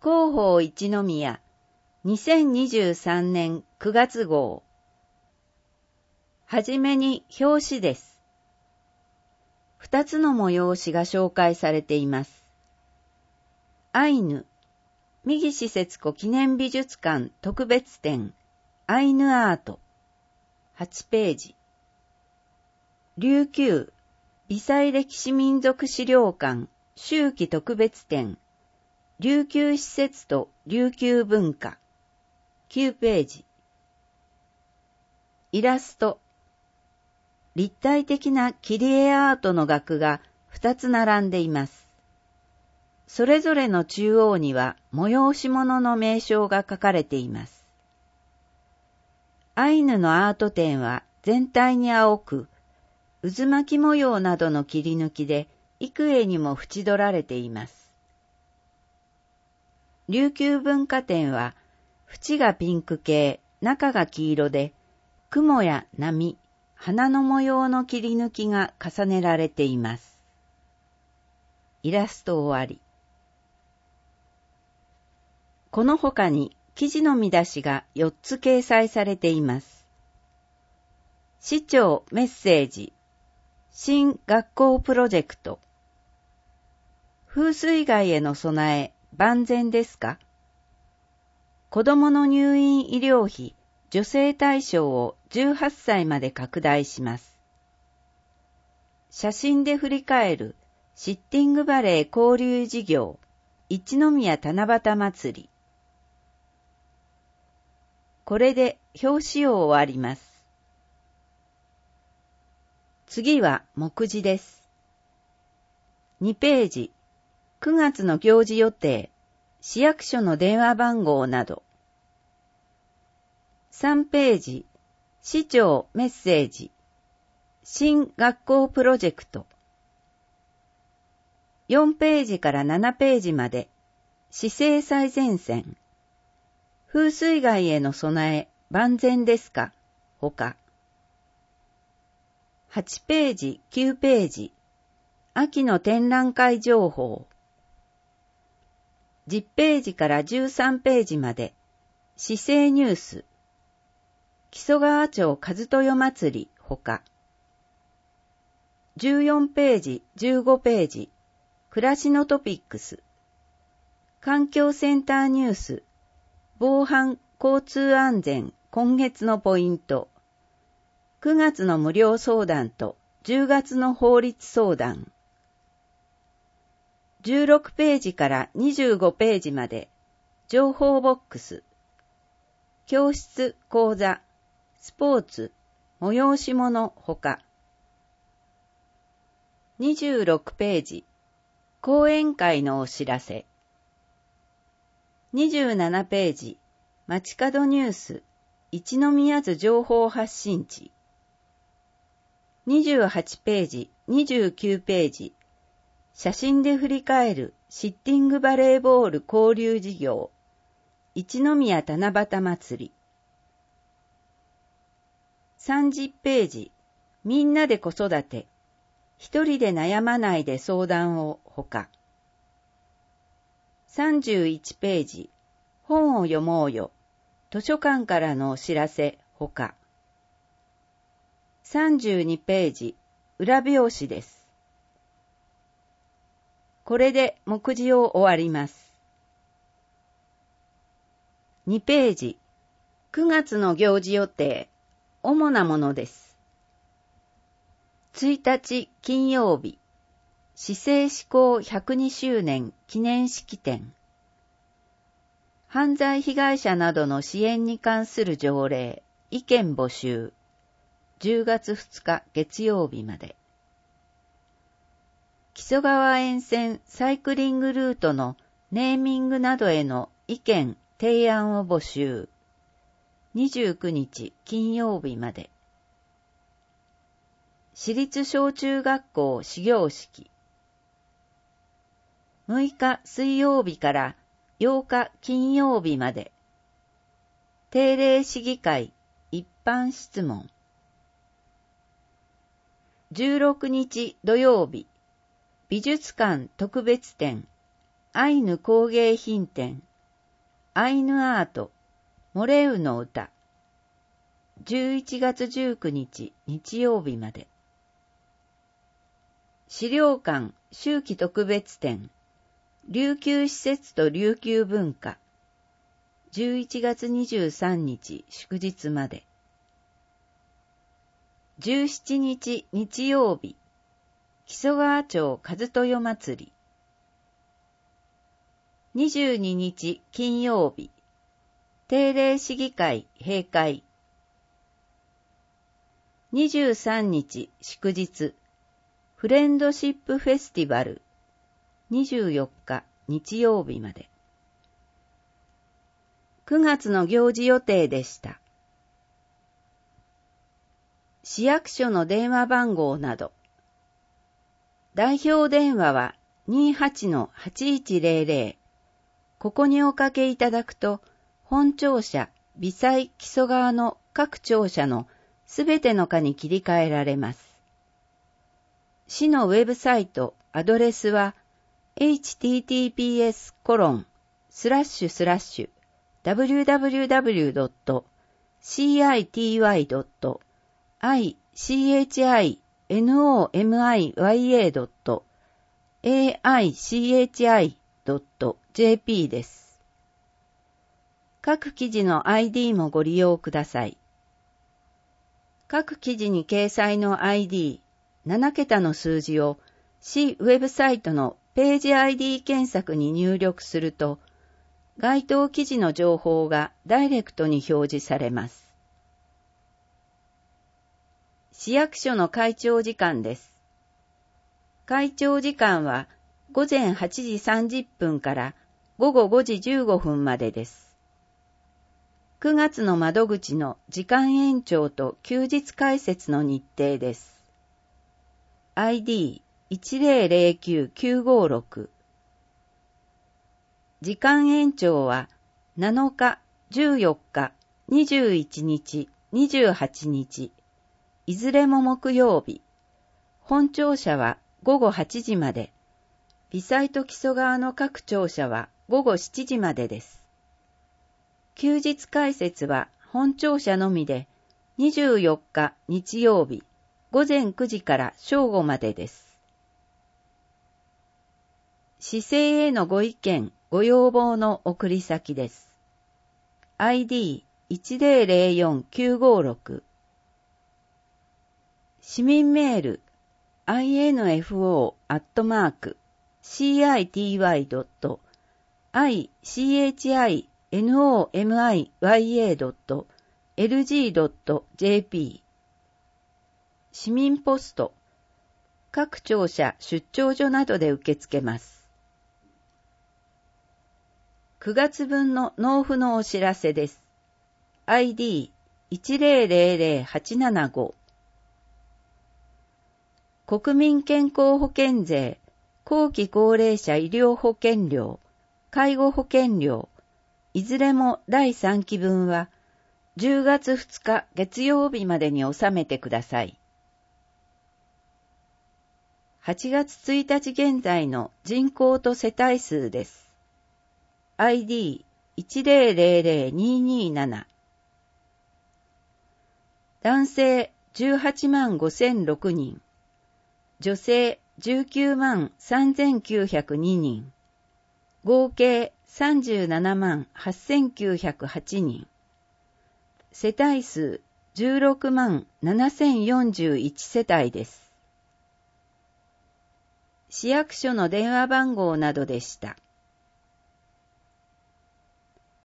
広報一宮2023年9月号。はじめに表紙です。2つの催しが紹介されています。アイヌ、三岸節子記念美術館特別展アイヌアート8ページ。琉球微細歴史民族資料館秋季特別展琉球施設と琉球文化9ページ。イラスト、立体的な切り絵アートの額が2つ並んでいます。それぞれの中央には催し物の名称が書かれています。アイヌのアート展は全体に青く、渦巻き模様などの切り抜きで幾重にも縁取られています。琉球文化展は縁がピンク系、中が黄色で、雲や波、花の模様の切り抜きが重ねられています。イラスト終わり。この他に記事の見出しが4つ掲載されています。市長メッセージ、新学校プロジェクト。風水害への備え、万全ですか？子どもの入院医療費、助成対象を18歳まで拡大します。写真で振り返るシッティングバレー交流事業、一宮七夕祭り。これで表紙を終わります。次は目次です。2ページ、9月の行事予定、市役所の電話番号など。3ページ、市長メッセージ、新学校プロジェクト。4ページから7ページまで、市政最前線。風水害への備え、万全ですか？ほか。8ページ、9ページ、秋の展覧会情報。10ページから13ページまで、市政ニュース。木曽川町和豊祭り、ほか。14ページ、15ページ、暮らしのトピックス。環境センターニュース。防犯交通安全今月のポイント。9月の無料相談と10月の法律相談。16ページから25ページまで情報ボックス。教室、講座、スポーツ、催し物ほか。26ページ、講演会のお知らせ。27ページ、街角ニュース、一宮津情報発信地。28ページ、29ページ、写真で振り返るシッティングバレーボール交流事業、一宮七夕祭り。30ページ、みんなで子育て、一人で悩まないで相談をほか。31ページ、本を読もうよ、図書館からのお知らせほか。32ページ、裏表紙です。これで目次を終わります。2ページ、9月の行事予定、主なものです。1日金曜日、市政施行102周年記念式典。犯罪被害者などの支援に関する条例、意見募集。10月2日月曜日まで。木曽川沿線サイクリングルートのネーミングなどへの意見、提案を募集。29日金曜日まで。私立小中学校始業式。6日水曜日から8日金曜日まで。定例市議会一般質問。16日土曜日、美術館特別展、アイヌ工芸品展、 アイヌアート、モレウの歌、11月19日日曜日まで。資料館秋季特別展、琉球施設と琉球文化、11月23日祝日まで。17日日曜日、木曽川町和豊祭り。22日金曜日、定例市議会閉会。23日祝日、フレンドシップフェスティバル。24日日曜日まで。9月の行事予定でした。市役所の電話番号など。代表電話は 28-8100。ここにおかけいただくと、本庁舎、微細木曽川の各庁舎のすべての課に切り替えられます。市のウェブサイト、アドレスは、https://www.cityy.aichi.jp です。各記事の ID もご利用ください。各記事に掲載の ID、7桁の数字を市ウェブサイトのページ ID 検索に入力すると、該当記事の情報がダイレクトに表示されます。市役所の開庁時間です。開庁時間は午前8時30分から午後5時15分までです。9月の窓口の時間延長と休日開設の日程です。ID1009-956 時間延長は7日、14日、21日、28日、いずれも木曜日。本庁舎は午後8時まで。微細と木曽川の各庁舎は午後7時までです。休日開設は本庁舎のみで24日日曜日午前9時から正午までです。市政へのご意見、ご要望の送り先です。ID1004-956 市民メール info@city.ichinomiya.lg.jp 市民ポスト各庁舎出張所などで受け付けます。9月分の納付のお知らせです。ID1000-875 国民健康保険税、後期高齢者医療保険料、介護保険料、いずれも第3期分は10月2日月曜日までに納めてください。8月1日現在の人口と世帯数です。ID100227 男性18万5006人、女性19万3902人、合計37万8908人、世帯数16万7041世帯です。市役所の電話番号などでした。